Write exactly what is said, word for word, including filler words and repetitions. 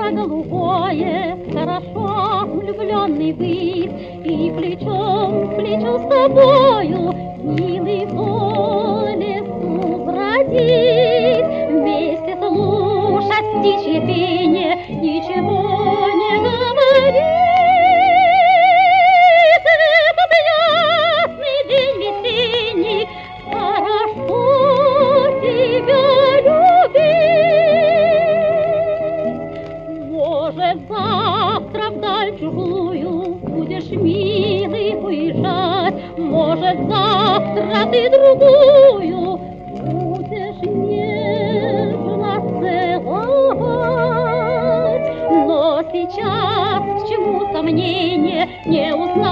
озеро голубое, хорошо влюбленный быт, и плечом к плечу с тобою, милый, по лесу бродить, вместе слушать птичье пение, ничего не говорить. Этот ясный день весенний, хорошо тебя любить. Может, завтра вдаль чужую будешь, милый, уезжать, может, завтра ты другую будешь нежно целовать. Но сейчас к чему сомнение, не узнать